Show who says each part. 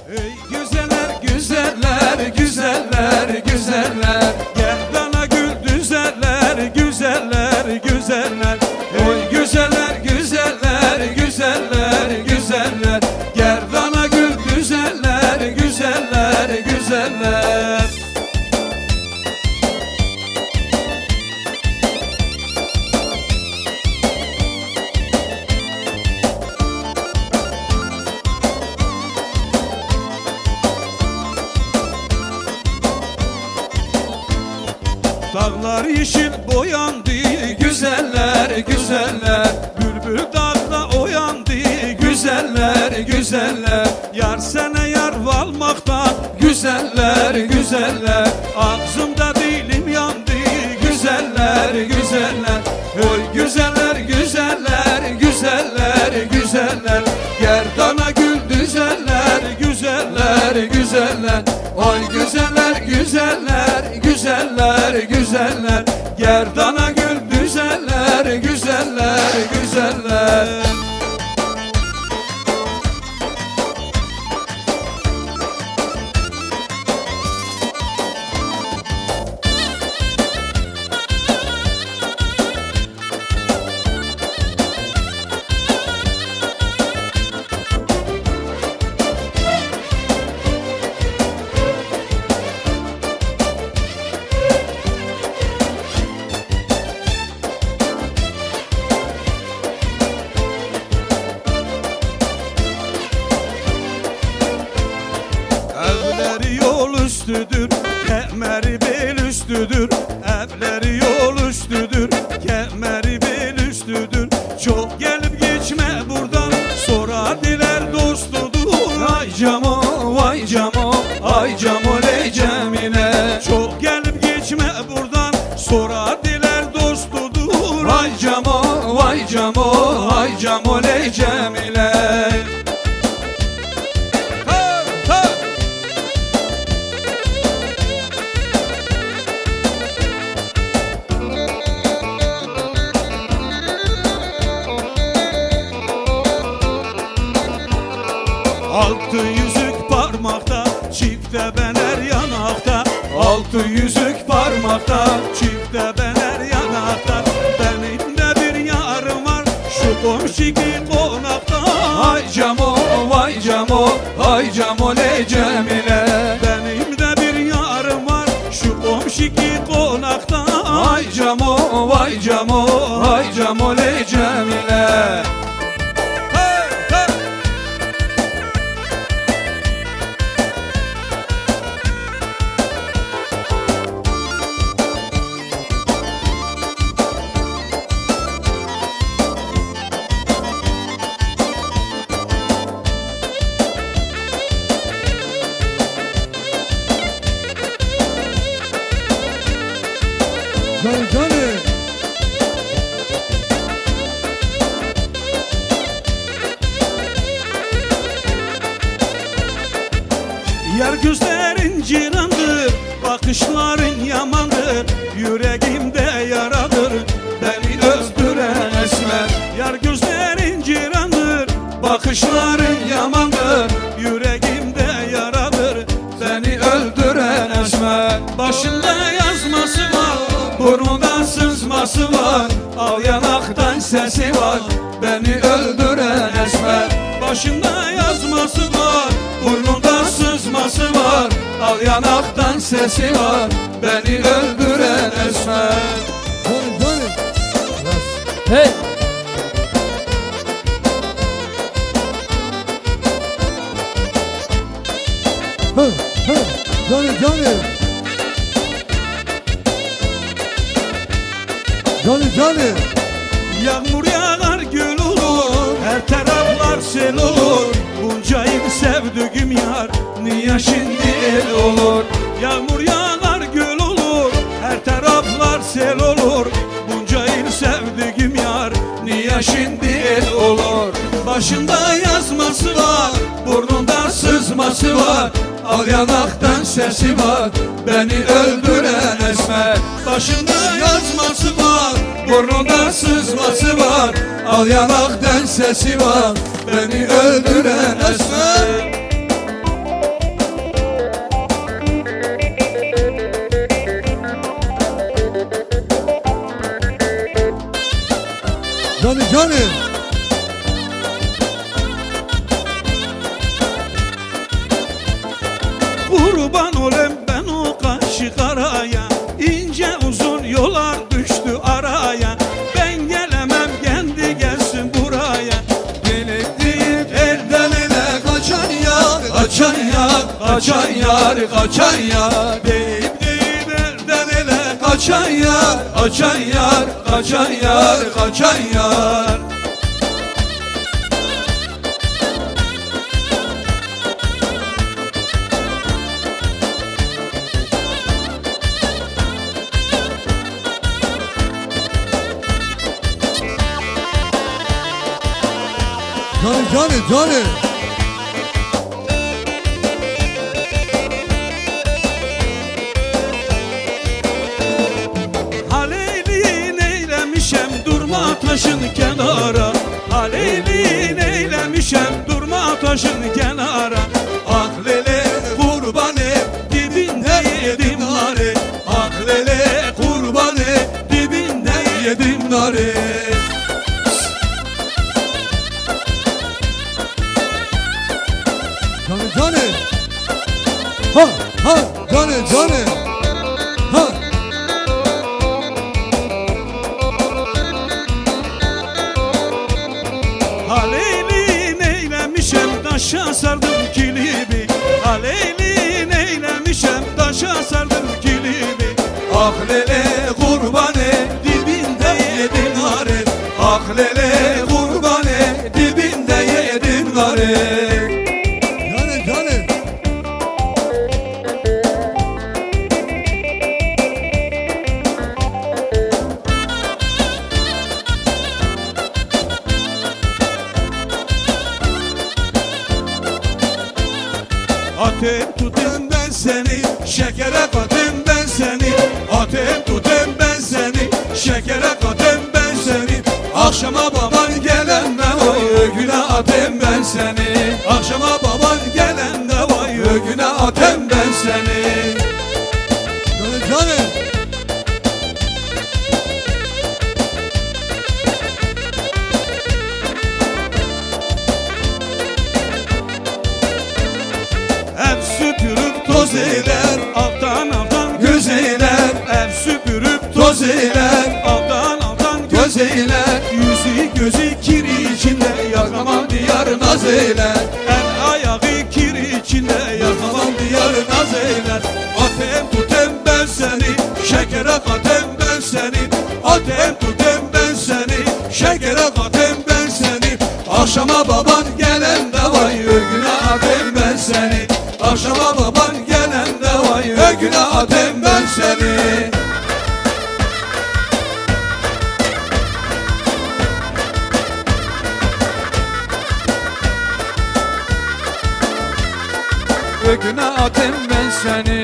Speaker 1: Ey güzeller, güzeller, güzeller, güzeller, gel bana gül düzeller, güzeller, güzeller. Ey güzeller, güzeller, güzeller, güzeller, gel bana gül düzeller, güzeller, güzeller. Dağlar yeşil boyandı, güzeller, güzeller. Bülbül dağda oyandı, güzeller, güzeller. Yar sene yar valmakta, güzeller, güzeller. Ağzımda dilim yandı, güzeller, güzeller. Oy güzeller, güzeller, güzeller, güzeller. Gerdana gül düzeller, güzeller, güzeller. Oy güzeller, güzeller, güzeller, güzeller. Gerdana gül düzeller, güzeller, güzeller. Evleri yol üstüdür, kemeri bel üstüdür. Evleri yol üstüdür, kemeri bel üstüdür. Çok gelip geçme buradan, sonra diler dostudur. Ay camo, vay camo, ay camo ley Cemile. Çok gelip geçme buradan, sonra diler dostudur. Ay camo, vay camo, ay camo ley Cemile. Altı yüzük parmakta, çifte bener yanakta. Altı yüzük parmakta, çifte bener yanakta. Benim de bir yarım var, şu komşiki konakta. Ay camo, vay camo, ay camo ley Cemile. Benim de bir yarım var, şu komşiki konakta. Ay camo, vay camo, ay camo ley Cemile.
Speaker 2: Johnny, Johnny.
Speaker 1: Yar gözlerin cirandır, bakışların yamandır. Yüreğimde yaradır, beni öldüren esmer. Yar gözlerin cirandır, bakışların yamandır. Yüreğimde yaradır, beni öldüren esmer. Başında yazması var, burnundan sızması var. Al yanaktan sesi var, beni öldüren esmer. Başında yazması var, burnundan sızması var. Al yanaktan sesi var, beni öldüren esmer.
Speaker 2: Johnny, Johnny.
Speaker 3: Hey!
Speaker 2: Hı, hı. Johnny, Johnny. Johnny, Johnny.
Speaker 1: Yağmur yağar gül olur, her taraflar sel olur. Bunca yıl sevdiğim yar, niye şimdi el olur? Yağmur yağar gül olur, her taraflar sel olur. Bunca yıl sevdiğim yar, niye şimdi el olur? Başında yazması var, burnunda sızması var. Al yanaktan sesi var, beni öldüren esmer. Başında yazması var, burnunda sızması var. Al yanaktan sesi var, beni öldüren esmer. kaçan yar, kaçan yar. Deyip deyip elden ele kaçan yar, kaçan yar, kaçan yar, kaçan yar.
Speaker 2: Johnny.
Speaker 1: Haleyliğin eylemişem durma taşın kenara. Haleyliğin eylemişem durma taşın kenara. Ah lele kurbanı dibinde yedim nare. Ah lele kurbanı dibinde yedim nare.
Speaker 2: Johnny. Ha, Johnny. Ha.
Speaker 1: Haleyliğin eylemişem taşa sardım kilimi. Haleyliğin eylemişem taşa sardım kilimi. Ah lele kurbanı dibinde yedim nare. Ah lele kurbanı dibinde yedim nare.
Speaker 2: Johnny.
Speaker 1: Atem tutayım ben seni, şekere katayım ben seni. Atem tutayım ben seni, şekere katayım ben seni. Akşama baban gelende vay ögüne atayım ben seni. Akşama baban gelende vay ögüne atayım ben seni.
Speaker 2: Johnny.
Speaker 1: Ev süpürüp toz eyler, alttan alttan göz eyler. Ev süpürüp toz eyler, alttan alttan göz eyler. Yüzü gözü kir içinde yakamam diyar naz eyler. El ayağı kir içinde yakamam diyar naz eyler. Atem tutem ben seni, şekere katem ben seni. Atem tutem ben seni, şekere katem ben seni. Akşama baban gelende vay ögüne atem ben seni. Akşama baban gelende vay ögüne atem ben seni. Ögüne atem ben seni.